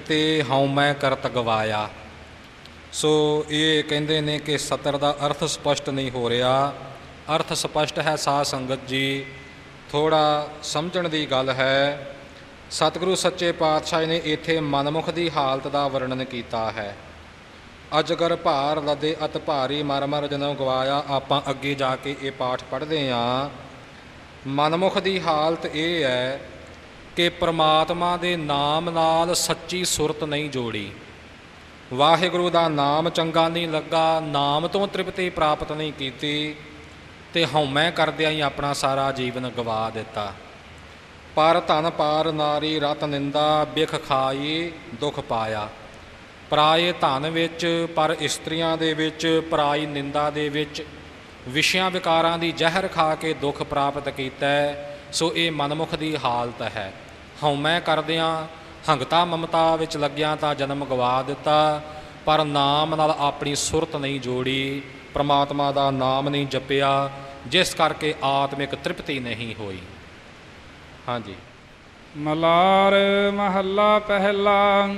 ਤੇ ਹਉਮੈ ਕਰਤ ਗਵਾਇਆ। ਸੋ ਇਹ ਕਹਿੰਦੇ ਨੇ ਕਿ ਸਤਰ ਦਾ ਅਰਥ ਸਪਸ਼ਟ ਨਹੀਂ ਹੋ ਰਿਹਾ। ਅਰਥ ਸਪਸ਼ਟ ਹੈ ਸਾਧ ਸੰਗਤ ਜੀ, ਥੋੜ੍ਹਾ ਸਮਝਣ ਦੀ ਗੱਲ ਹੈ। ਸਤਿਗੁਰੂ ਸੱਚੇ ਪਾਤਸ਼ਾਹ ਨੇ ਇੱਥੇ ਮਨਮੁਖ ਦੀ ਹਾਲਤ ਦਾ ਵਰਣਨ ਕੀਤਾ ਹੈ। ਅਜਗਰ ਭਾਰ ਲੱਦੇ ਅਤ ਭਾਰੀ ਮਰ ਮਰ ਜਨਮ ਗਵਾਇਆ। ਆਪਾਂ ਅੱਗੇ ਜਾ ਕੇ ਇਹ ਪਾਠ ਪੜ੍ਹਦੇ ਹਾਂ। ਮਨਮੁਖ ਦੀ ਹਾਲਤ ਇਹ ਹੈ ਕਿ ਪ੍ਰਮਾਤਮਾ ਦੇ ਨਾਮ ਨਾਲ ਸੱਚੀ ਸੁਰਤ ਨਹੀਂ ਜੋੜੀ, ਵਾਹਿਗੁਰੂ ਦਾ ਨਾਮ ਚੰਗਾ ਨਹੀਂ ਲੱਗਾ, ਨਾਮ ਤੋਂ ਤ੍ਰਿਪਤੀ ਪ੍ਰਾਪਤ ਨਹੀਂ ਕੀਤੀ ਅਤੇ ਹਉਮੈ ਕਰਦਿਆਂ ਹੀ ਆਪਣਾ ਸਾਰਾ ਜੀਵਨ ਗਵਾ ਦਿੱਤਾ। ਪਰ ਧਨ ਪਾਰ ਨਾਰੀ ਰਤ ਨਿੰਦਾ, ਬਿਖ ਖਾਈ ਦੁੱਖ ਪਾਇਆ। ਪਰਾਏ ਧਨ ਵਿੱਚ, ਪਰ ਇਸਤਰੀਆਂ ਦੇ ਵਿੱਚ, ਪਰਾਈ ਨਿੰਦਾ ਦੇ ਵਿੱਚ ਵਿਸ਼ਿਆਂ ਵਿਕਾਰਾਂ ਦੀ ਜ਼ਹਿਰ ਖਾ ਕੇ ਦੁੱਖ ਪ੍ਰਾਪਤ ਕੀਤਾ। ਸੋ ਇਹ ਮਨਮੁਖ ਦੀ ਹਾਲਤ ਹੈ। ਹਉਮੈ ਕਰਦਿਆਂ, ਹੰਗਤਾ ਮਮਤਾ ਵਿੱਚ ਲੱਗਿਆਂ ਤਾਂ ਜਨਮ ਗਵਾ ਦਿੱਤਾ, ਪਰ ਨਾਮ ਨਾਲ ਆਪਣੀ ਸੁਰਤ ਨਹੀਂ ਜੋੜੀ, ਪਰਮਾਤਮਾ ਦਾ ਨਾਮ ਨਹੀਂ ਜਪਿਆ, ਜਿਸ ਕਰਕੇ ਆਤਮਿਕ ਤ੍ਰਿਪਤੀ ਨਹੀਂ ਹੋਈ। ਹਾਂਜੀ। ਮਲਾਰ ਮਹੱਲਾ ਪਹਿਲਾ।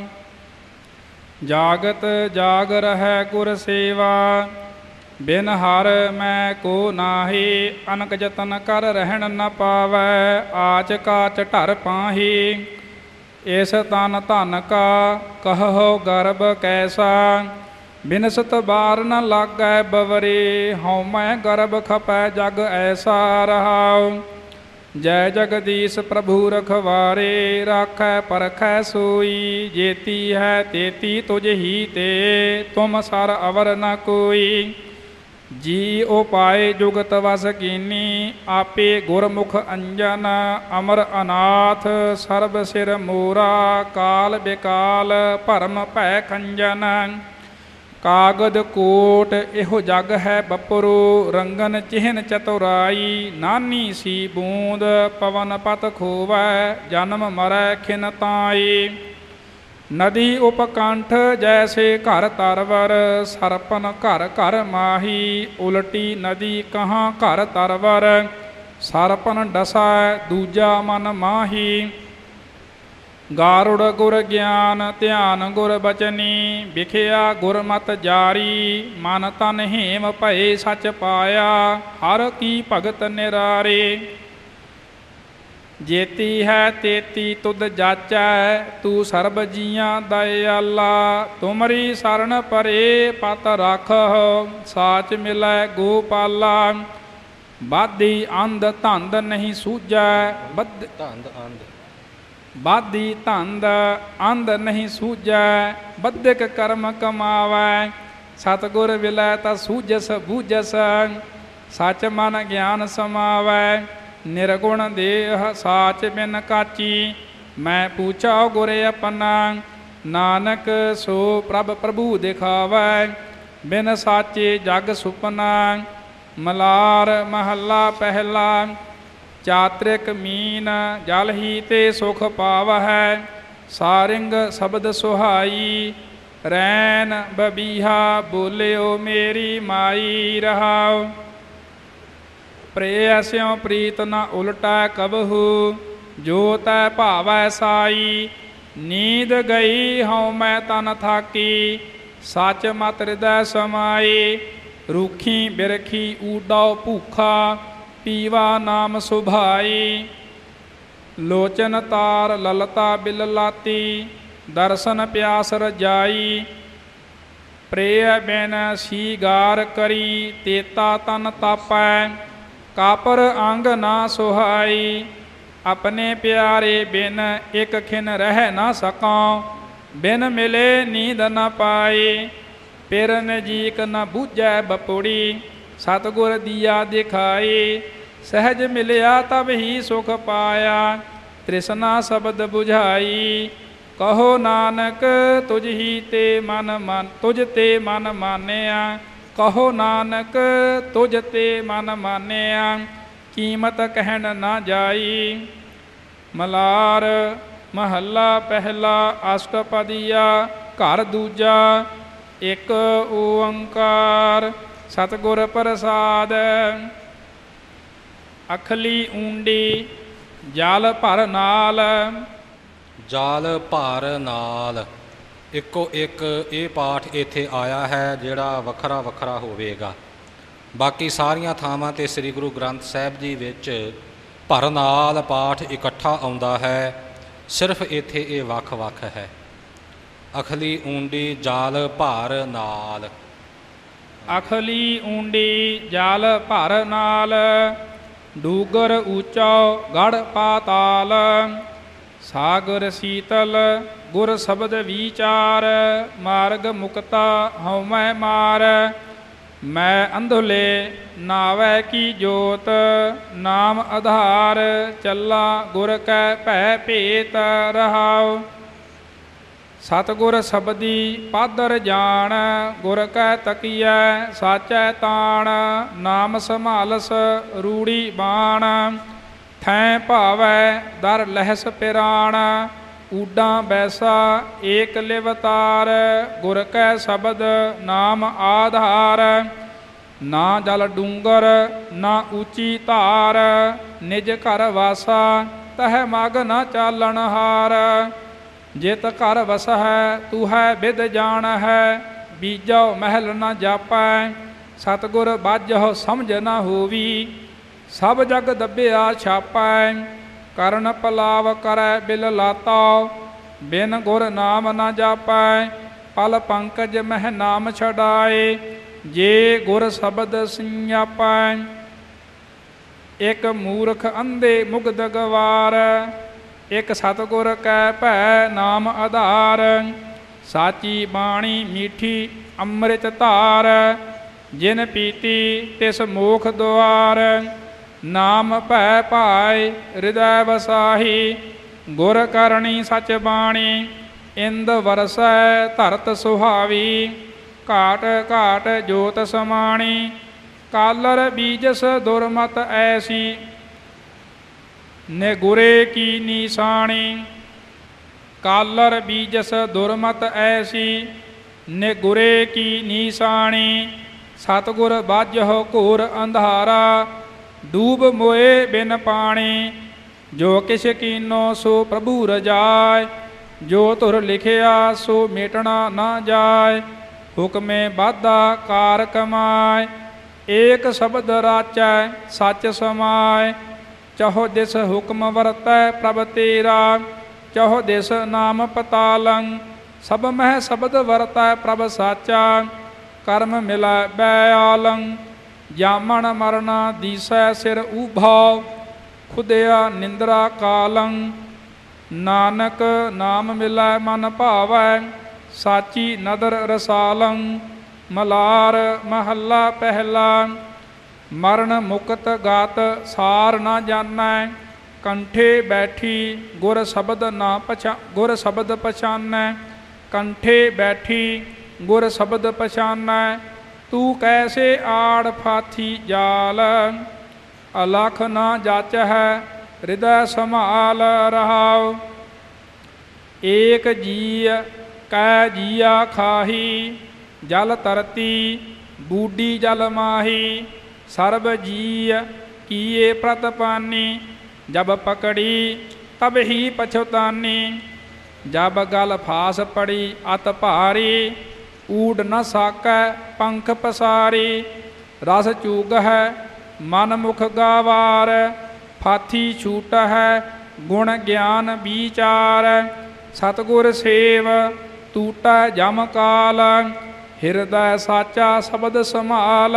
ਜਾਗਤ ਜਾਗ ਰਹੈ ਗੁਰ ਸੇਵਾ, ਬਿਨ ਹਰ ਮੈਂ ਕੋ ਨਾਹੀ। ਅਨਕ ਜਤਨ ਕਰ ਰਹਿਣ ਨ ਪਾਵੈ, ਆਚ ਕਾਚ ਢਰ ਪਾਹੀ। ਇਸ ਤਨ ਧਨ ਕਾ ਕਹੋ ਗਰਭ ਕੈਸਾ, ਬਿਨਸਤ ਬਾਰ ਨ ਲਾਗੈ ਬਵਰੇ। ਹਉਮੈ ਗਰਭ ਖਪੈ ਜਗ ਐਸਾ ਰਹਾਉ, ਜੈ ਜਗਦੀਸ਼ ਪ੍ਰਭੂ ਰਖਵਾਰੇ। ਰਾਖੈ ਪਰਖੈ ਸੋਈ, ਜੇਤੀ ਹੈ ਤੇਤੀ ਤੁਝ ਹੀ ਤੇ। ਤੁਮ ਸਰ ਅਵਰ ਨ ਕੋਈ, ਜੀ ਉਪਾਏ ਜੁਗਤ ਵਸ ਕੀਨੀ। ਆਪੇ ਗੁਰਮੁਖ ਅੰਜਨ, ਅਮਰ ਅਨਾਥ ਸਰਬ ਸਿਰ ਮੋਰਾ। ਕਾਲ ਬਿਕਾਲ ਭਰਮ ਭੈ ਖੰਜਨ, ਕਾਗਦ ਕੋਟ ਇਹੋ ਜਗ ਹੈ ਬਪੁਰੂ। ਰੰਗਨ ਚਿਹਨ ਚਤੁਰਾਈ, ਨਾਨੀ ਸੀ ਬੂੰਦ। ਪਵਨ ਪਤ ਖੋਵੈ, ਜਨਮ ਮਰੈ ਖਿਨ ਤਾਈ। ਨਦੀ ਉਪਕੰਠ ਜੈਸੇ ਘਰ ਤਰਵਰ, ਸਰਪਨ ਘਰ ਘਰ ਮਾਹੀ। ਉਲਟੀ ਨਦੀ ਕਹਾਂ ਘਰ ਤਰਵਰ, ਸਰਪਨ ਡਸੈ ਦੂਜਾ ਮਨ ਮਾਹੀ। ਗਾਰੁੜ ਗੁਰ ਗਿਆਨ ਧਿਆਨ ਗੁਰ ਬਚਨੀ, ਵਿਖਿਆ ਗੁਰਮਤਿ ਜਾਰੀ। ਮਨ ਤਨ ਹੇਮ ਭਏ ਸਚ ਪਾਇਆ, ਹਰ ਕੀ ਭਗਤ ਨਿਰਾਰੇ। ਜੇਤੀ ਹੈ ਤੇਤੀ ਤੁਧ ਜਾਚੈ, ਤੂੰ ਸਰਬ ਜੀਆਂ ਦਇਆਲਾ। ਤੁਮਰੀ ਸਰਣ ਪਰੇ ਪਤ ਰਾਖਹੁ, ਸਾਚ ਮਿਲੈ ਗੋਪਾਲਾ। ਬਾਧੀ ਅੰਧ ਧੰਦ ਨਹੀਂ ਸੂਝੈ, ਬਾਧੀ ਧੰਦ ਅੰਧ ਨਹੀਂ ਸੂਝੈ। ਬੱਧਿਕ ਕਰਮ ਕਮਾਵੈ, ਸਤਿਗੁਰ ਵਿਲੈ ਤਾ ਸੂਝਸ ਬੂਝਸ। ਸਚ ਮਨ ਗਿਆਨ ਸਮਾਵੈ, ਨਿਰਗੁਣ ਦੇਹ ਸਾਚ ਬਿਨ ਕਾਚੀ। ਮੈਂ ਪੂਛਾ ਗੁਰ ਆਪਨਾ, ਨਾਨਕ ਸੋ ਪ੍ਰਭ ਪ੍ਰਭੂ ਦਿਖਾਵੈ। ਬਿਨ ਸਾਚੇ ਜਗ ਸੁਪਨਾ। ਮਲਾਰ ਮਹੱਲਾ ਪਹਿਲਾ। ਚਾਤ੍ਰਿਕ ਮੀਨ ਜਲ ਹੀ ਤੇ ਸੁਖ ਪਾਵਹਿ, ਸਾਰਿੰਗ ਸ਼ਬਦ ਸੁਹਾਈ। ਰੈਨ ਬਬੀਹਾ ਬੋਲਿਓ ਮੇਰੀ ਮਾਈ ਰਹਾਉ, ਪ੍ਰੇਅਸਿਉ ਪ੍ਰੀਤ ਨ ਉਲਟੈ ਕਬਹੂ। ਜੋ ਤੈ ਭਾਵੈ ਸਾਈ, ਨੀਂਦ ਗਈ ਹਉਮੈ ਤਨ ਥਾਕੀ। ਸਚ ਮਤ ਹਿਰਦੈ ਸਮਾਈ, ਰੁਖੀ ਬਿਰਖੀ ਊਡਉ ਭੂਖਾ। ਪੀਵਾ ਨਾਮ ਸੁਭਾਈ, ਲੋਚਨ ਤਾਰ ਲਲਤਾ ਬਿਲ ਲਾਤੀ। ਦਰਸ਼ਨ ਪਿਆਸ ਰਜਾਈ, ਪ੍ਰੇਅ ਬਿਨ ਸੀਗਾਰ ਕਰੀ। ਤੇਤਾ ਤਨ ਤਾਪੈ, ਕਾਪਰ ਅੰਗ ਨਾ ਸੁਹਾਈ। ਆਪਣੇ ਪਿਆਰੇ ਬਿਨ ਇੱਕ ਖਿਨ ਰਹਿ ਨਾ ਸਕਾਂ, ਬਿਨ ਮਿਲੇ ਨੀਂਦ ਨ ਪਾਈ। ਪਿਰ ਨਜੀਕ ਨ ਬੂਝੈ ਬਪੁੜੀ, ਸਤਿਗੁਰ ਦੀਆ ਦਿਖਾਈ। ਸਹਿਜ ਮਿਲਿਆ ਤਬ ਹੀ ਸੁਖ ਪਾਇਆ, ਤ੍ਰਿਸ਼ਨਾ ਸ਼ਬਦ ਬੁਝਾਈ। ਕਹੋ ਨਾਨਕ ਤੁਝ ਹੀ ਤੇ ਤੁਝ ਤੇ ਮਨ ਮਾਨਿਆ। ਕਹੋ ਨਾਨਕ ਤੁਝ ਤੇ ਮਨ ਮਾਨਿਆ, ਕੀਮਤ ਕਹਿਣ ਨਾ ਜਾਈ। ਮਲਾਰ ਮਹੱਲਾ ਪਹਿਲਾ। ਅਸ਼ਟਪਦੀਆ ਘਰ ਦੂਜਾ। ਇੱਕ ਓੰਕਾਰ ਸਤਿਗੁਰ ਪ੍ਰਸਾਦ। ਅਖਲੀ ਊਂਡੀ ਜਲ ਭਰ ਨਾਲ, ਜਾਲ ਭਾਰ ਨਾਲ ਇੱਕੋ ਇੱਕ ਇਹ ਪਾਠ ਇੱਥੇ ਆਇਆ ਹੈ ਜਿਹੜਾ ਵੱਖਰਾ ਵੱਖਰਾ ਹੋਵੇਗਾ। ਬਾਕੀ ਸਾਰੀਆਂ ਥਾਵਾਂ 'ਤੇ ਸ੍ਰੀ ਗੁਰੂ ਗ੍ਰੰਥ ਸਾਹਿਬ ਜੀ ਵਿੱਚ ਭਰ ਨਾਲ ਪਾਠ ਇਕੱਠਾ ਆਉਂਦਾ ਹੈ, ਸਿਰਫ ਇੱਥੇ ਇਹ ਵੱਖ ਵੱਖ ਹੈ। ਅਖਲੀ ਊਂਡੀ ਜਾਲ ਭਾਰ ਨਾਲ। ਅਖਲੀ ਊਂਡੀ ਜਾਲ ਭਰ ਨਾਲ, ਡੂਗਰ ਊਚਾ ਗੜ ਪਾਤਾਲ। ਸਾਗਰ ਸੀਤਲ ਗੁਰ ਸ਼ਬਦ ਵਿਚਾਰ, ਮਾਰਗ ਮੁਕਤਾ ਹਉਮੈ ਮਾਰ। ਮੈਂ ਅੰਧੁਲੇ ਨਾਵੈ ਕੀ ਜੋਤ, ਨਾਮ ਆਧਾਰ ਚੱਲਾ ਗੁਰ ਕੈ ਭੈ ਭੇਤ ਰਹਾਉ। ਸਤਿਗੁਰ ਸਬਦੀ ਪਾਦਰ ਜਾਣ, ਗੁਰ ਕੈ ਤਕੀਐ ਸਾਚੈ ਤਾਣ। ਨਾਮ ਸੰਭਾਲਸ ਰੂੜੀ ਬਾਣ, ਥੈਂ ਭਾਵੈ ਦਰ ਲਹਿਸ ਪਿਰਾਣ। ਊਡਾਂ ਬੈਸਾ ਏਕ ਲਿਵਤਾਰ, ਗੁਰ ਕੈ ਸ਼ਬਦ ਨਾਮ ਆਧਾਰ। ਨਾ ਜਲ ਡੂੰਗਰ ਨਾ ਉੱਚੀ ਧਾਰ, ਨਿਜ ਘਰ ਵਾਸਾ ਤਹਿ ਮਗ ਨ ਚਾਲਣ ਹਾਰ। ਜਿਤ ਘਰ ਵਸ ਹੈ ਤੂੰ ਹੈ ਬਿਦ ਜਾਣ ਹੈ, ਬੀਜੋ ਮਹਿਲ ਨ ਜਾਪੈ। ਸਤਿਗੁਰ ਬਾਝਹੁ ਸਮਝ ਨ ਹੋਵੀ, ਸਭ ਜਗ ਦੱਬਿਆ ਛਾਪੈ। ਕਰਨ ਪਲਾਵ ਕਰੈ ਬਿਲ ਲਾਤਾ, ਬਿਨ ਗੁਰ ਨਾਮ ਨ ਜਾਪੈ। ਪਲ ਪੰਕਜ ਮਹਿ ਨਾਮ ਛਡਾਏ, ਜੇ ਗੁਰ ਸ਼ਬਦ ਸਿਆਪੈ। ਇਕ ਮੂਰਖ ਅੰਧੇ ਮੁਗਧ ਗਵਾਰ, ਇਕ ਸਤਿਗੁਰ ਕੈ ਭੈ ਨਾਮ ਆਧਾਰ। ਸਾਚੀ ਬਾਣੀ ਮੀਠੀ ਅੰਮ੍ਰਿਤ ਧਾਰ, ਜਿਨ ਪੀਤੀ ਤਿਸ ਮੋਖ ਦੁਆਰ। ਨਾਮ ਭੈ ਭਾਇ ਹਿਰਦੈ ਵਸਾਹੀ, ਗੁਰ ਕਰਨੀ ਸਚ ਬਾਣੀ। ਇੰਦ ਵਰਸੈ ਧਰਤ ਸੁਹਾਵੀ, ਘਾਟ ਘਾਟ ਜੋਤ ਸਮਾਣੀ। ਕਾਲਰ ਬੀਜਸ ਦੁਰਮਤ ਐਸੀ, ਨੇ ਗੁਰੇ ਕੀ ਨੀਸਾਣੀ। ਕਾਲਰ ਬੀਜਸ ਦੁਰਮਤ ਐਸੀ, ਨੇ ਗੁਰੇ ਕੀ ਨੀਸਾਣੀ। ਸਤਿਗੁਰ ਬਾਝਹੁ ਘੋਰ ਅੰਧਾਰਾ, ਡੂਬ ਮੋਏ ਬਿਨ ਪਾਣੀ। ਜੋ ਕਿਛ ਕੀਨੋ ਸੋ ਪ੍ਰਭੂ ਰਜਾਇ, ਜੋ ਧੁਰ ਲਿਖਿਆ ਸੋ ਮੇਟਣਾ ਨਾ ਜਾਏ। ਹੁਕਮੇ ਬਾਧਾ ਕਾਰ ਕਮਾਏ, ਏਕ ਸ਼ਬਦ ਰਾਚੈ ਸਚ ਸਮਾਏ। ਚਹੁ ਦਿਸ ਹੁਕਮ ਵਰਤੈ ਪ੍ਰਭ ਤੇਰਾ, ਚਹੁ ਦਿਸ ਨਾਮ ਪਤਾਲੰ। ਸਭ ਮਹਿ ਸ਼ਬਦ ਵਰਤੈ ਪ੍ਰਭ ਸਾਚਾ, ਕਰਮ ਮਿਲੈ ਬੈਆਲੰ। ਜਾਮਣ ਮਰਨਾ ਦੀਸੈ ਸਿਰ ਉਭਾਉ, ਖੁਦਿਆ ਨਿੰਦਰਾ ਕਾਲੰ। ਨਾਨਕ ਨਾਮ ਮਿਲੈ ਮਨ ਭਾਵੈ, ਸਾਚੀ ਨਦਰ ਰਸਾਲੰ। ਮਲਾਰ ਮਹੱਲਾ ਪਹਿਲਾ। ਮਰਨ ਮੁਕਤ ਗਾਤ ਸਾਰ ਨਾ ਜਾਣੈ, ਕੰਠੇ ਬੈਠੀ ਗੁਰ ਸ਼ਬਦ ਨਾ ਗੁਰ ਸ਼ਬਦ ਪਛਾਨੈ। ਕੰਠੇ ਬੈਠੀ ਗੁਰ ਸ਼ਬਦ ਪਛਾਨੈ, ਤੂੰ ਕੈਸੇ ਆੜ ਫਾਥੀ ਜਾਲ। ਅਲਖ ਨਾ ਜਾਚਹਿ ਹਿਰਦੈ ਸੰਭਾਲ ਰਹਾਉ। ਏਕ ਜੀਅ ਕੈ ਜੀਆ ਖਾਹੀ, ਜਲ ਤਰਤੀ ਬੂਡੀ ਜਲ ਮਾਹੀ। ਸਰਬ ਜੀਅ ਕੀਏ ਪ੍ਰਤਪਾਨੀ, ਜਬ ਪਕੜੀ ਤਬ ਹੀ ਪਛੁਤਾਨੀ। ਜਬ ਗਲ ਫਾਸ ਪੜੀ ਅਤ ਭਾਰੀ, ਊਡ ਨ ਸਾਕੈ ਪੰਖ ਪਸਾਰੀ। ਰਸ ਚੂਗਹਿ ਮਨ ਮੁਖ ਗਾਵਾਰ, ਫਾਥੀ ਛੂਟਹਿ ਗੁਣ ਗਿਆਨ ਵਿਚਾਰ। ਸਤਿਗੁਰ ਸੇਵ ਟੂਟੈ ਜਮ ਕਾਲ, ਹਿਰਦੈ ਸਾਚਾ ਸ਼ਬਦ ਸੰਭਾਲ।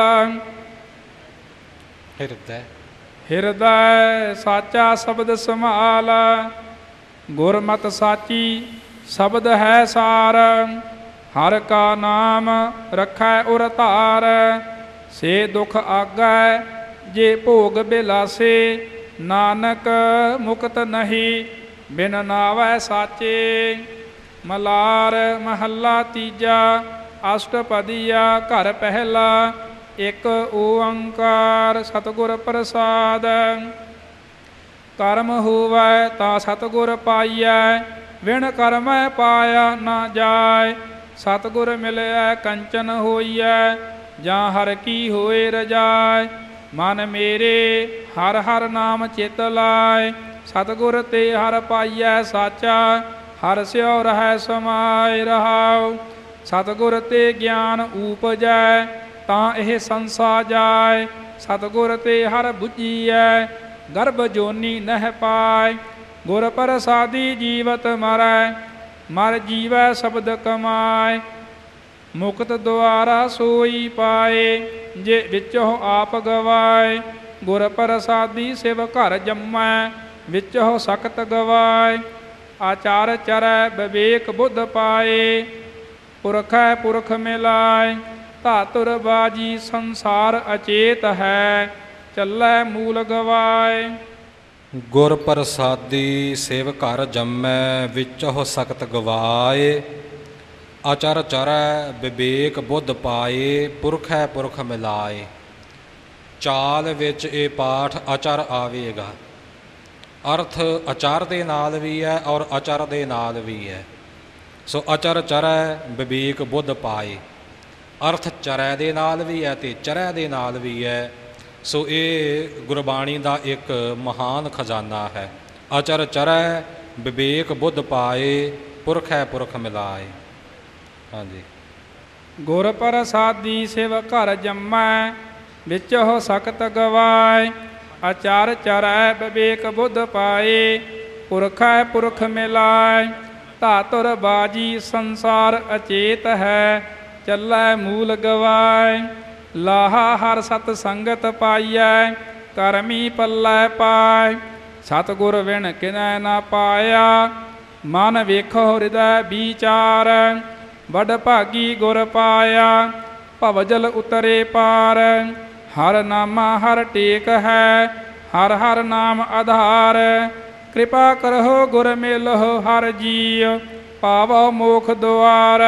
ਹਿਰਦੈ ਸਾਚਾ ਸ਼ਬਦ ਸੰਭਾਲ, ਗੁਰਮਤਿ ਸਾਚੀ ਸ਼ਬਦ ਹੈ ਸਾਰ। ਹਰ ਕਾ ਨਾਮ ਰੱਖੈ ਉਰ ਧਾਰ, ਸੇ ਦੁਖ ਆਗੈ ਜੇ ਭੋਗ ਬਿਲਾਸੇ। ਨਾਨਕ ਮੁਕਤ ਨਹੀਂ ਬਿਨ ਨਾਵੈ ਸਾਚੇ। ਮਲਾਰ ਮਹੱਲਾ ਤੀਜਾ। ਅਸ਼ਟਪਦੀਆ ਘਰ ਪਹਿਲਾ। ਇਕ ਓੰਕਾਰ ਸਤਿਗੁਰ ਪ੍ਰਸਾਦ। ਕਰਮ ਹੋਵੈ ਤਾਂ ਸਤਿਗੁਰ ਪਾਈਐ, ਵਿਣ ਕਰਮੈ ਪਾਇਆ ਨਾ ਜਾਏ। ਸਤਿਗੁਰ ਮਿਲਿਆ ਕੰਚਨ ਹੋਈਐ, ਜਾਂ ਹਰ ਕੀ ਹੋਏ ਰਜਾਏ। ਮਨ ਮੇਰੇ ਹਰ ਹਰ ਨਾਮ ਚਿਤ ਲਾਏ, ਸਤਿਗੁਰ ਤੇ ਹਰਿ ਪਾਈਐ ਸਾਚਾ, ਹਰਿ ਸਿਉ ਰਹੈ ਸਮਾਇ ਰਹਾਉ। ਸਤਿਗੁਰ ਤੇ ਗਿਆਨ ਊਪਜੈ, ਤਾਂ ਇਹ ਸੰਸਾ ਜਾਏ। ਸਤਿਗੁਰ ਤੇ ਹਰਿ ਬੁੱਝੀਐ, ਗਰਭ ਜੋਨੀ ਨਹਿ ਪਾਏ। ਗੁਰ ਪ੍ਰਸਾਦੀ ਜੀਵਤ ਮਰੈ, ਮਰ ਜੀਵੈ ਸ਼ਬਦ ਕਮਾਏ। ਮੁਕਤ ਦੁਆਰਾ ਸੋਈ ਪਾਏ, ਜੇ ਵਿੱਚੋਂ ਆਪ ਗਵਾਏ। ਗੁਰ ਪ੍ਰਸਾਦੀ ਸਿਵ ਘਰ ਜੰਮੈ, ਵਿੱਚੋਂ ਸਖਤ ਗਵਾਏ। ਆਚਾਰ ਚਰੈ ਵਿਵੇਕ ਬੁੱਧ ਪਾਏ, ਪੁਰਖੈ ਪੁਰਖ ਮਿਲਾਏ। ਧਾਤੁਰ ਬਾਜੀ ਸੰਸਾਰ ਅਚੇਤ ਹੈ, ਚੱਲੈ ਮੂਲ ਗਵਾਏ। ਗੁਰ ਪ੍ਰਸਾਦੀ ਸਿਵ ਘਰ ਜੰਮੈ, ਵਿੱਚੋਂ ਸਖਤ ਗਵਾਏ। ਆਚਰ ਚਰੈ ਵਿਵੇਕ ਬੁੱਧ ਪਾਏ, ਪੁਰਖੈ ਪੁਰਖ ਮਿਲਾਏ। ਚਾਲ ਵਿੱਚ ਇਹ ਪਾਠ ਅਚਰ ਆਵੇਗਾ। ਅਰਥ ਅਚਰ ਦੇ ਨਾਲ ਵੀ ਹੈ ਔਰ ਅਚਰ ਦੇ ਨਾਲ ਵੀ ਹੈ। ਸੋ ਅਚਰ ਚਰੈ ਵਿਵੇਕ ਬੁੱਧ ਪਾਏ, ਅਰਥ ਚਰੈ ਦੇ ਨਾਲ ਵੀ ਹੈ ਅਤੇ ਚਰੈ ਦੇ ਨਾਲ ਵੀ ਹੈ। ਸੋ ਇਹ ਗੁਰਬਾਣੀ ਦਾ ਇੱਕ ਮਹਾਨ ਖਜ਼ਾਨਾ ਹੈ। ਅਚਰ ਚਰੈ ਵਿਵੇਕ ਬੁੱਧ ਪਾਏ, ਪੁਰਖੈ ਪੁਰਖ ਮਿਲਾਏ। ਹਾਂਜੀ। ਗੁਰ ਪ੍ਰਸਾਦੀ ਸਿਵ ਘਰ ਜੰਮੈ, ਵਿੱਚੋਂ ਸਖਤ ਗਵਾਏ। ਆਚਾਰ ਚਰੈ ਵਿਵੇਕ ਬੁੱਧ ਪਾਏ, ਪੁਰਖੈ ਪੁਰਖ ਮਿਲਾਏ। ਧਾਤੁਰ ਬਾਜੀ ਸੰਸਾਰ ਅਚੇਤ ਹੈ, ਚੱਲੈ ਮੂਲ ਗਵਾਏ। ਲਾਹਾ ਹਰ ਸਤ ਸੰਗਤ ਪਾਈਐ, ਕਰਮੀ ਪੱਲੇ ਪਾਏ। ਸਤਿਗੁਰ ਵਿਣ ਕਿਨੈ ਨਾ ਪਾਇਆ, ਮਨ ਵੇਖੋ ਹਿਰਦੈ ਵਿਚਾਰ। ਵਡ ਭਾਗੀ ਗੁਰ ਪਾਇਆ, ਭਵਜਲ ਉਤਰੇ ਪਾਰ। ਹਰ ਨਾਮਾ ਹਰ ਟੇਕ ਹੈ, ਹਰ ਹਰ ਨਾਮ ਆਧਾਰ। ਕਿਰਪਾ ਕਰਹੁ ਗੁਰ ਮਿਲਹੁ ਹਰ ਜੀਉ, ਪਾਵੋ ਮੋਖ ਦੁਆਰ।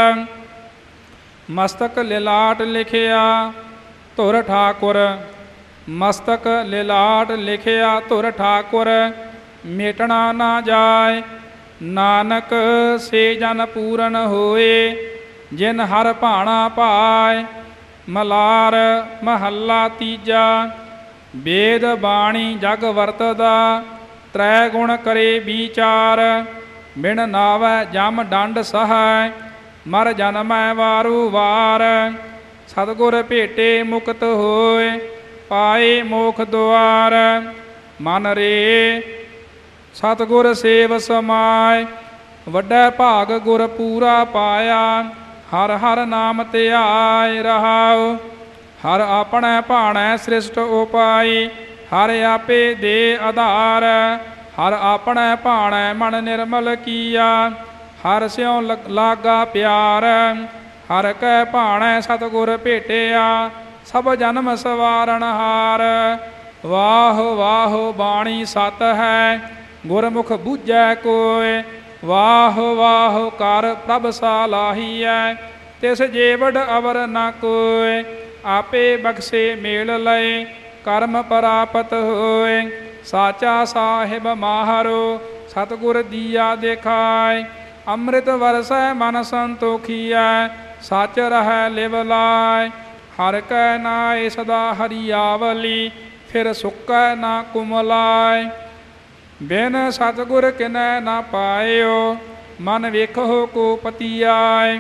ਮਸਤਕ ਲਿਲਾਟ ਲਿਖਿਆ ਧੁਰ ਠਾਕੁਰ, ਮਸਤਕ ਲਿਲਾਟ ਲਿਖਿਆ ਧੁਰ ਠਾਕੁਰ। ਮੇਟਣਾ ਨਾ ਜਾਏ, ਨਾਨਕ ਸੇ ਜਨ ਪੂਰਨ ਹੋਏ, ਜਿਨ ਹਰ ਭਾਣਾ ਪਾਏ। ਮਲਾਰ ਮਹੱਲਾ ਤੀਜਾ। ਵੇਦ ਬਾਣੀ ਜਗ ਵਰਤਦਾ, ਤ੍ਰੈ ਗੁਣ ਕਰੇ ਵਿਚਾਰ। ਬਿਨ ਨਾਵੈ ਜਮ ਡੰਡ ਸਹਾਇ, ਮਰ ਜਨਮੈ ਵਾਰੂ ਵਾਰ। ਸਤਿਗੁਰ ਭੇਟੇ ਮੁਕਤ ਹੋਏ, ਪਾਏ ਮੋਖ ਦੁਆਰ। ਮਨ ਰੇ ਸਤਿਗੁਰ ਸੇਵ ਸਮਾਏ, ਵੱਡਾ ਭਾਗ ਗੁਰ ਪੂਰਾ ਪਾਇਆ। ਹਰ ਹਰ ਨਾਮ ਧਿਆਇ ਰਹਾਉ, ਹਰ ਆਪਣੈ ਭਾਣੈ ਸ੍ਰਿਸ਼ਟ ਉਪਾਈ। ਹਰ ਆਪੇ ਦੇ ਆਧਾਰ, ਹਰ ਆਪਣੈ ਭਾਣੈ ਮਨ ਨਿਰਮਲ ਕੀਆ। ਹਰ ਸਿਉ ਲਾਗਾ ਪਿਆਰ, ਹਰ ਕੈ ਭਾਣੈ ਸਤਿਗੁਰ ਭੇਟਿਆ। ਸਭ ਜਨਮ ਸਵਾਰਨ ਹਾਰ, ਵਾਹ ਵਾਹ ਬਾਣੀ ਸਤ ਹੈ, ਗੁਰਮੁਖ ਬੂਝੈ ਕੋਇ। ਵਾਹ ਵਾਹ ਕਰ ਪ੍ਰਭ ਸਾਲਾਹੀਐ, ਤਿਸ ਜੀਵੜ ਅਵਰ ਨ ਕੋਇ। ਆਪੇ ਬਖਸ਼ੇ ਮੇਲ ਲਏ, ਕਰਮ ਪ੍ਰਾਪਤ ਹੋਏ। ਸਾਚਾ ਸਾਹਿਬ ਮਾਹਰੋ, ਸਤਿਗੁਰ ਦੀਆ ਦੇਖਾਏ। ਅੰਮ੍ਰਿਤ ਵਰਸੈ ਮਨ ਸੰਤੋਖੀਐ, ਸੱਚ ਰਹੈ ਲਿਵ ਲਾਇ। ਹਰ ਕੈ ਨਾਏ ਸਦਾ ਹਰਿਆਵਲੀ, ਫਿਰ ਸੁੱਕੈ ਨਾ ਕੁਮਲਾਇ। ਬਿਨ ਸਤਿਗੁਰ ਕਿਨੈ ਨਾ ਪਾਇਓ, ਮਨ ਵੇਖੋ ਕੋ ਪਤੀਆਇ।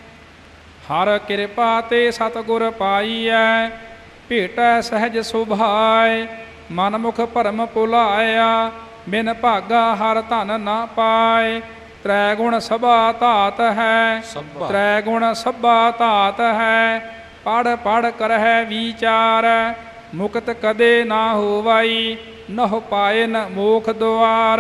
ਹਰ ਕਿਰਪਾ ਤੇ ਸਤਿਗੁਰ ਪਾਈਐ, ਭੇਟੈ ਸਹਿਜ ਸੁਭਾਇ। ਮਨ ਮੁਖ ਭਰਮ ਭੁਲਾਇਆ, ਬਿਨ ਭਾਗਾ ਹਰ ਧਨ ਨਾ ਪਾਏ। ਤ੍ਰੈ ਗੁਣ ਸਭਾ ਧਾਤ ਹੈ, ਤ੍ਰੈ ਗੁਣ ਸਭਾ ਧਾਤ ਹੈ। ਪੜ੍ਹ ਪੜ੍ਹ ਕਰਹਿ ਵਿਚਾਰ, ਮੁਕਤ ਕਦੇ ਨਾ ਹੋਵਾਈ। ਨਹੁ ਪਾਏ ਨ ਮੋਖ ਦੁਆਰ।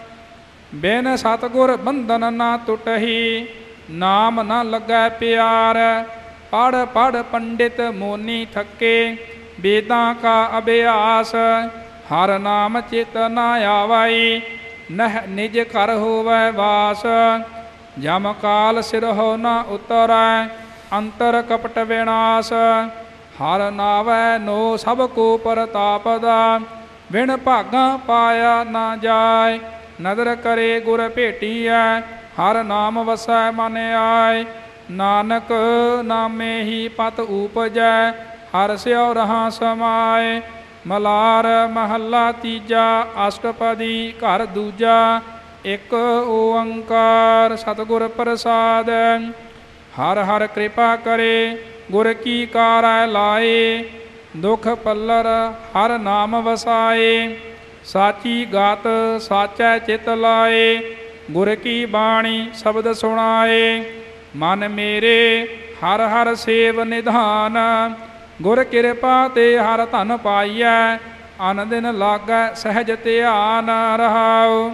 ਬਿਨ ਸਤਿਗੁਰ ਬੰਧਨ ਨਾ ਟੁਟਹੀ, ਨਾਮ ਨਾ ਲੱਗੈ ਪਿਆਰ। ਪੜ੍ਹ ਪੜ੍ਹ ਪੰਡਿਤ ਮੋਨੀ ਥੱਕੇ, ਵੇਦਾਂ ਕਾ ਅਭਿਆਸ। ਹਰ ਨਾਮ ਚਿਤ ਨਾ ਆਵਈ, ਨਹ ਨਿਜ ਘਰ ਹੋਵੈ ਵਾਸ। ਜਮ ਕਾਲ ਸਿਰਹੁ ਨਾ ਉਤਰੈ, ਅੰਤਰ ਕਪਟ ਵਿਨਾਸ਼। ਹਰ ਨਾਵੈ ਨੋ ਸਭ ਕੋ ਪ੍ਰਤਾਪਦਾ, ਬਿਨ ਭਾਗਾ ਪਾਇਆ ਨਾ ਜਾਏ। ਨਦਰ ਕਰੇ ਗੁਰ ਭੇਟੀਐ, ਹਰ ਨਾਮ ਵਸੈ ਮਨ ਆਏ। ਨਾਨਕ ਨਾਮੇ ਹੀ ਪਤ ਊਪਜੈ, ਹਰ ਸਿਉ ਰਹਾ ਸਮਾਏ। ਮਲਾਰ ਮਹੱਲਾ ਤੀਜਾ। ਅਸ਼ਟਪਦੀ ਘਰ ਦੂਜਾ। ਇੱਕ ਓੰਕਾਰ ਸਤਿਗੁਰ ਪ੍ਰਸਾਦ। ਹਰ ਹਰ ਕਿਰਪਾ ਕਰੇ ਗੁਰ ਕੀ ਕਾਰੈ ਲਾਏ। ਦੁਖ ਪੱਲਰ ਹਰ ਨਾਮ ਵਸਾਏ। ਸਾਚੀ ਗਾਤ ਸਾਚੈ ਚਿਤ ਲਾਏ। ਗੁਰ ਕੀ ਬਾਣੀ ਸ਼ਬਦ ਸੁਣਾਏ। ਮਨ ਮੇਰੇ ਹਰ ਹਰ ਸੇਵ ਨਿਧਾਨ। ਗੁਰ ਕਿਰਪਾ ਤੇ ਹਰ ਧਨ ਪਾਈਐ। ਅਨ ਦਿਨ ਲਾਗੈ ਸਹਿਜ ਧਿਆਨ ਰਹਾਉ।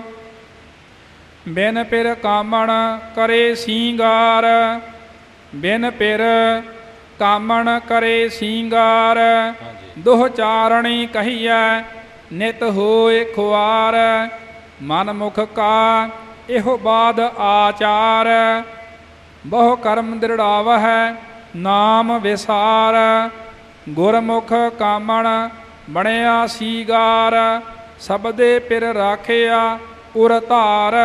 ਬਿਨ ਪਿਰ ਕਾਮਣ ਕਰੇ ਸਿੰਗਾਰ। ਬਿਨ ਪਿਰ ਕਾਮਣ ਕਰੇ ਸਿੰਗਾਰ। ਦੁਹ ਚਾਰਣੀ ਕਹੀਐ ਨਿਤ ਹੋਏ ਖੁਆਰ। ਮਨ ਮੁਖ ਕਾ ਇਹੋ ਬਾਦ ਆਚਾਰ। ਬਹੁ ਕਰਮ ਦ੍ਰਿੜਾਵਹਿ ਨਾਮ ਵਿਸਾਰ। ਗੁਰਮੁਖ ਕਾਮਣ ਬਣਿਆ ਸੀਗਾਰ। ਸਬਦੇ ਪਿਰ ਰਾਖਿਆ ਉਰ ਧਾਰ।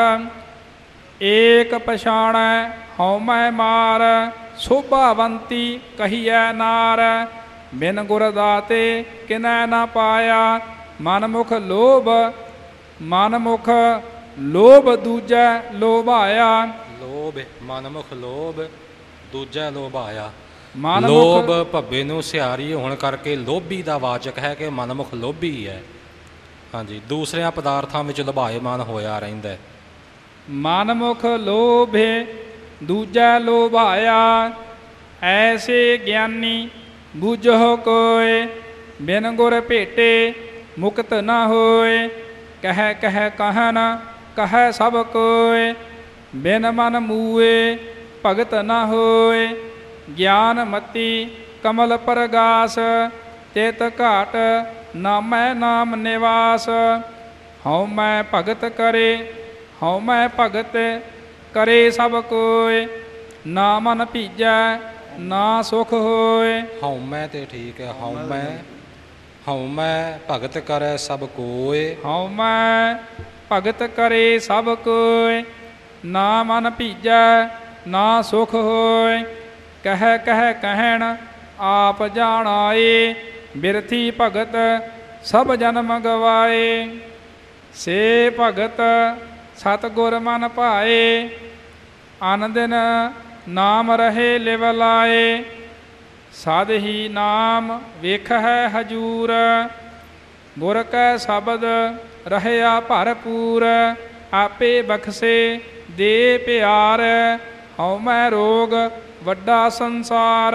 ਏਕ ਪਛਾਣੈ ਹਉਮੈ ਮਾਰ। ਸੋਭਾਵੰਤੀ ਕਹੀਐ ਨਾਰ। ਬਿਨ ਗੁਰ ਦਾਤੇ ਕਿਨੈ ਨਾ ਪਾਇਆ। ਮਨਮੁਖ ਲੋਭ ਮਨਮੁਖ ਲੋਭ ਦੂਜੈ ਲੋਭਾਇਆ। ਲੋਭ ਮਨਮੁਖ ਲੋਭ ਦੂਜਾ ਲੋਭਾਇਆ। ਮਨਮੁਖ ਲੋਭ ਭੱਬੇ ਨੂੰ ਸਿਆਰੀ ਹੋਣ ਕਰਕੇ ਲੋਭੀ ਦਾ ਵਾਚਕ ਹੈ ਕਿ ਮਨਮੁਖ ਲੋਭੀ ਹੈ। ਹਾਂਜੀ, ਦੂਸਰਿਆਂ ਪਦਾਰਥਾਂ ਵਿੱਚ ਲੁਭਾਏਮਾਨ ਹੋਇਆ ਰਹਿੰਦਾ। ਮਨਮੁਖ ਲੋਭੇ ਦੂਜਾ ਲੋਭਾਇਆ। ਐਸੇ ਗਿਆਨੀ ਬੁਝੋ ਕੋਇ। ਬਿਨ ਗੁਰ ਭੇਟੇ ਮੁਕਤ ਨ ਹੋਏ। ਕਹਿ ਕਹਿ ਕਹਿਨ ਕਹਿ ਸਭ ਕੋਇ। ਬਿਨ ਮਨ ਮੂਏ ਭਗਤ ਨ ਹੋਏ। ਗਿਆਨ ਮਤੀ ਕਮਲ ਪਰਗਾਸ। ਚਿਤ ਘਾਟ ਨਾਮੈ ਨਾਮ ਨਿਵਾਸ। ਹਉ ਮੈਂ ਭਗਤ ਕਰੇ ਹਉ ਮੈਂ ਭਗਤ ਕਰੇ ਸਭ ਕੋਇ। ਨਾ ਮਨ ਭੀਜੈ ਨਾ ਸੁਖ ਹੋਏ। ਹਉਮੈ ਤੇ ਠੀਕ ਹੈ। ਹਉਮੈ ਭਗਤ ਕਰੈ ਸਭ ਕੋਇ। ਹਉਮੈ ਭਗਤ ਕਰੇ ਸਭ ਕੋਇ। ਨਾ ਮਨ ਭੀਜੈ ਨਾ ਸੁਖ ਹੋਏ। ਕਹਿ ਕਹਿ ਕਹਿਣ ਆਪ ਜਾਣਾਏ। ਬਿਰਥੀ ਭਗਤ ਸਭ ਜਨਮ ਗਵਾਏ। ਸੇ ਭਗਤ ਸਤਿਗੁਰ ਮਨ ਭਾਏ। ਅਨ ਦਿਨ ਨਾਮ ਰਹੇ ਲਿਵ ਲਾਏ। ਸਦ ਹੀ ਨਾਮ ਵੇਖ ਹੈ ਹਜੂਰ। ਗੁਰ ਕੈ ਸ਼ਬਦ ਰਹਿਆ ਭਰਪੂਰ। ਆਪੇ ਬਖਸ਼ੇ ਦੇ ਪਿਆਰ। ਹਉਮੈ ਰੋਗ ਵੱਡਾ ਸੰਸਾਰ।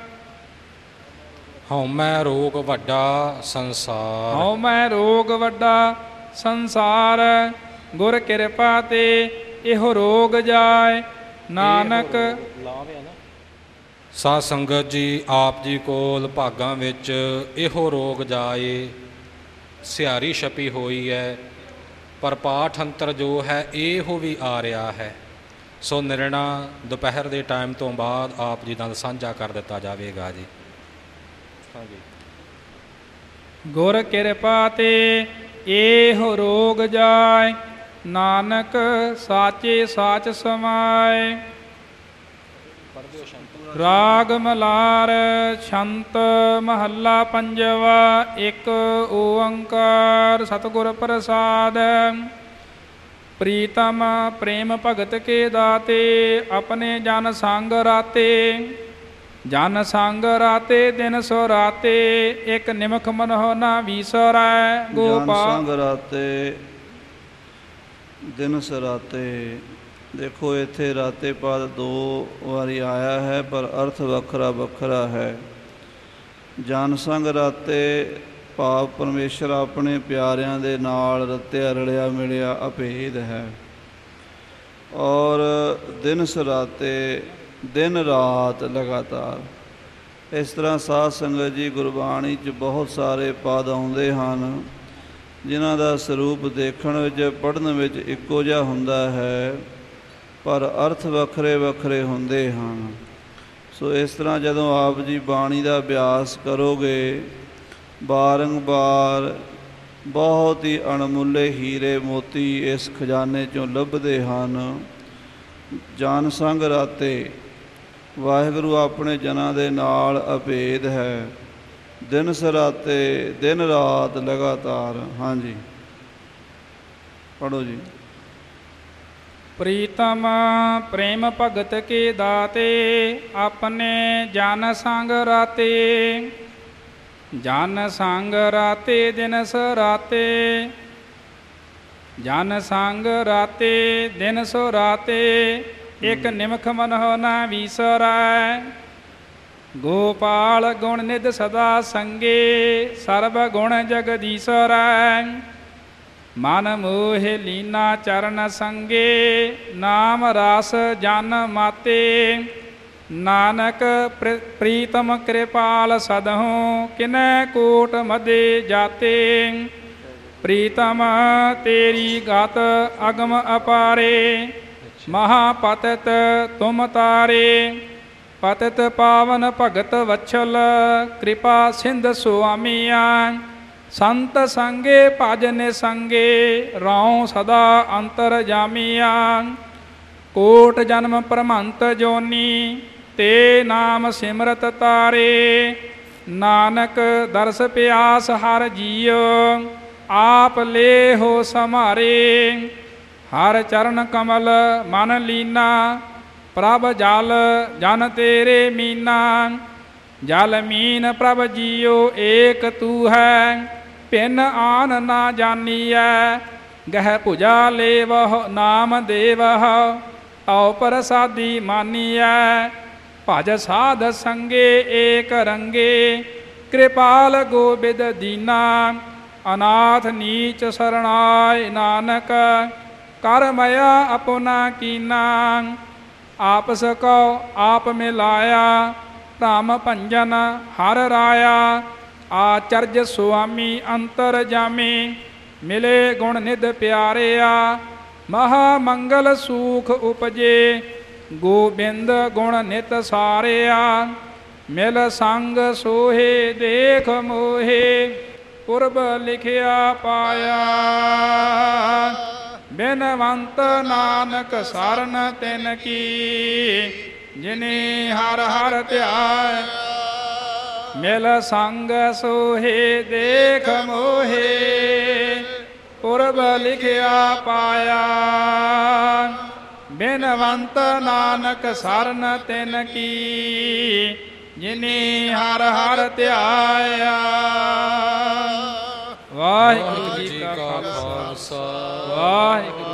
ਹਉਮੈ ਰੋਗ ਵੱਡਾ ਸੰਸਾਰ। ਹਉਮੈ ਰੋਗ ਵੱਡਾ ਸੰਸਾਰ। ਗੁਰ ਕਿਰਪਾ ਤੇ ਇਹੋ ਰੋਗ ਜਾਏ। ਨਾਨਕ ਸਾਧ ਸੰਗਤ ਜੀ, ਆਪ ਜੀ ਕੋਲ ਭਾਗਾਂ ਵਿੱਚ ਇਹੋ ਰੋਗ ਜਾਏ ਸਿਆਰੀ ਛਪੀ ਹੋਈ ਹੈ। ਪਰ ਪਾਠ ਅੰਤਰ ਜੋ ਹੈ ਇਹੋ ਵੀ ਆ ਰਿਹਾ ਹੈ। ਸੋ ਨਿਰਣਾ ਦੁਪਹਿਰ ਦੇ ਟਾਈਮ ਤੋਂ ਬਾਅਦ ਆਪ ਜੀ ਨਾਲ ਸਾਂਝਾ ਕਰ ਦਿੱਤਾ ਜਾਵੇਗਾ ਜੀ। ਹਾਂਜੀ। ਗੁਰ ਕਿਰਪਾ ਤੇ ਇਹੋ ਰੋਗ ਜਾਏ। ਨਾਨਕ ਸਾਚੇ ਸਾਚ ਸਮਾਏ। ਰਾਗ ਮਲਾਰ ਛੰਤ ਮਹੱਲਾ ਪੰਜਵਾ। ਇੱਕ ਓੰਕਾਰ ਸਤਿਗੁਰ ਪ੍ਰਸਾਦ। ਪ੍ਰੀਤਮ ਪ੍ਰੇਮ ਭਗਤ ਕੇ ਦਾਤੇ। ਆਪਣੇ ਜਨ ਸੰਗ ਰਾਤੇ। ਜਨ ਸੰਗ ਰਾਤੇ ਦਿਨ ਸੋ ਰਾਤੇ। ਇੱਕ ਨਿਮਖ ਮਨਹੁ ਨਾ ਵੀਸਰੈ। ਗੋਪਾਲ ਜਨ ਸੰਗ ਰਾਤੇ ਦਿਨ ਸਰਾਤੇ। ਦੇਖੋ ਇੱਥੇ ਰਾਤੇ ਪਦ ਦੋ ਵਾਰੀ ਆਇਆ ਹੈ, ਪਰ ਅਰਥ ਵੱਖਰਾ ਵੱਖਰਾ ਹੈ। ਜਨ ਸੰਗ ਰਾਤੇ ਭਾਵ ਪਰਮੇਸ਼ਰ ਆਪਣੇ ਪਿਆਰਿਆਂ ਦੇ ਨਾਲ ਰਤਿਆ ਰਲਿਆ ਮਿਲਿਆ ਅਭੇਦ ਹੈ। ਔਰ ਦਿਨ ਸਰਾਤੇ ਦਿਨ ਰਾਤ ਲਗਾਤਾਰ। ਇਸ ਤਰ੍ਹਾਂ ਸਾਧ ਸੰਗਤ ਜੀ ਗੁਰਬਾਣੀ 'ਚ ਬਹੁਤ ਸਾਰੇ ਪਦ ਆਉਂਦੇ ਹਨ ਜਿਨ੍ਹਾਂ ਦਾ ਸਰੂਪ ਦੇਖਣ ਵਿੱਚ ਪੜ੍ਹਨ ਵਿੱਚ ਇੱਕੋ ਜਿਹਾ ਹੁੰਦਾ ਹੈ, ਪਰ ਅਰਥ ਵੱਖਰੇ ਵੱਖਰੇ ਹੁੰਦੇ ਹਨ। ਸੋ ਇਸ ਤਰ੍ਹਾਂ ਜਦੋਂ ਆਪ ਜੀ ਬਾਣੀ ਦਾ ਅਭਿਆਸ ਕਰੋਗੇ, ਬਾਰੰਬਾਰ ਬਹੁਤ ਹੀ ਅਣਮੁੱਲੇ ਹੀਰੇ ਮੋਤੀ ਇਸ ਖਜ਼ਾਨੇ 'ਚੋਂ ਲੱਭਦੇ ਹਨ। ਜਨ ਸੰਗ ਰਾਤੇ, ਵਾਹਿਗੁਰੂ ਆਪਣੇ ਜਨਾਂ ਦੇ ਨਾਲ ਅਭੇਦ ਹੈ। ਦਿਨ ਸਰਾਤੇ ਦਿਨ ਰਾਤ ਲਗਾਤਾਰ। ਹਾਂਜੀ ਪੜੋ ਜੀ। ਪ੍ਰੀਤਮ ਪ੍ਰੇਮ ਭਗਤ ਕੇ ਦਾਤੇ, ਆਪਣੇ ਜਨ ਸੰਗ ਰਾਤੇ। ਜਨ ਸੰਗ ਰਾਤੇ ਦਿਨ ਸਰਾਤੇ, ਜਨ ਸੰਗ ਰਾਤੇ ਦਿਨ ਸੋ ਰਾਤੇ। ਇਕ ਨਿਮਖ ਮਨਹੁ ਨ ਵੀਸਰੈ, ਗੋਪਾਲ ਗੁਣ ਨਿਧ ਸਦਾ ਸੰਗੇ। ਸਰਬ ਗੁਣ ਜਗਦੀਸਰੈ, ਮਨ ਮੋਹ ਲੀਨਾ ਚਰਨ ਸੰਗੇ। ਨਾਮ ਰਸ ਜਨ ਮਾਤੇ, ਨਾਨਕ ਪ੍ਰੀਤਮ ਕਿਰਪਾਲ ਸਦਹੁ। ਕਿਨੈ ਕੋਟ ਮਦੇ ਜਾਤੇ, ਪ੍ਰੀਤਮ ਤੇਰੀ ਗਤ ਅਗਮ ਅਪਾਰੇ। ਮਹਾਪਤਿਤ ਤੁਮ ਤਾਰੇ, ਪਤਿਤ ਪਾਵਨ ਭਗਤ ਵਛਲ। ਕਿਰਪਾ ਸਿੰਧ ਸੁਆਮੀਆ, ਸੰਤ ਸੰਗੇ ਭਜਨ ਸੰਗੇ। ਰਉ ਸਦਾ ਅੰਤਰ ਜਾਮੀਆ, ਕੋਟ ਜਨਮ ਪ੍ਰਮੰਤ ਜੋਨੀ। ਤੇ ਨਾਮ ਸਿਮਰਤ ਤਾਰੇ, ਨਾਨਕ ਦਰਸ ਪਿਆਸ ਹਰ ਜੀਉ। ਆਪ ਲੈ ਹੋ ਸਮਾਰੇ, ਹਰ ਚਰਨ ਕਮਲ ਮਨ ਲੀਨਾ। ਪ੍ਰਭ ਜਲ ਜਨ ਤੇਰੇ ਮੀਨਾ, ਜਲ ਮੀਨ ਪ੍ਰਭ ਜੀਉ ਏਕ ਤੂ ਹੈ। ਭਿੰਨ ਆਨ ਨਾ ਜਾਨੀਐ, ਗਹਿ ਭੁਜਾ ਲੇਵਹੁ ਨਾਮ ਦੇਵਹੁ। ਤਉ ਪ੍ਰਸਾਦੀ ਮਾਨੀਐ, ਭਜ ਸਾਧ ਸੰਗੇ ਏਕ ਰੰਗੇ। ਕਿਰਪਾਲ ਗੋਬਿੰਦ ਦੀਨਾ, ਅਨਾਥ ਨੀਚ ਸਰਣਾਇ। ਨਾਨਕ ਕਰ ਮਇਆ ਆਪਣਾ ਕੀਨਾ, ਆਪਸ ਕਉ ਆਪ ਮਿਲਾਇਆ। ਭ੍ਰਮ ਭੰਜਨ ਹਰ ਰਾਇਆ, ਆਚਰਜ ਸੁਆਮੀ ਅੰਤਰ ਜਾਮੀ। ਮਿਲੇ ਗੁਣ ਨਿਧ ਪਿਆਰਿਆ, ਮਹਾ ਮੰਗਲ ਸੂਖ ਉਪਜੇ। ਗੋਬਿੰਦ ਗੁਣ ਨਿਤ ਸਾਰਿਆ, ਮਿਲ ਸੰਗ ਸੋਹੇ ਦੇਖ ਮੋਹੇ। ਪੁਰਬ ਲਿਖਿਆ ਪਾਇਆ, ਬਿਨਵੰਤ ਨਾਨਕ ਸਰਨ ਤਿਨ ਕੀ। ਜਿਨੇ ਹਰ ਹਰ ਧਿਆਇ, ਮਿਲ ਸੰਗ ਸੋਹੇ ਦੇਖ ਮੋਹੇ। ਪੁਰਬ ਲਿਖਿਆ ਪਾਇਆ, ਬਿਨਵੰਤ ਨਾਨਕ ਸਰਨ ਤਿਨ ਕੀ। ਜਿਨੇ ਹਰ ਹਰ ਧਿਆਇਆ। ਵਾਹਿਗੁਰੂ ਜੀ ਕਾ ਖਾਲਸਾ, ਵਾਹਿਗੁਰੂ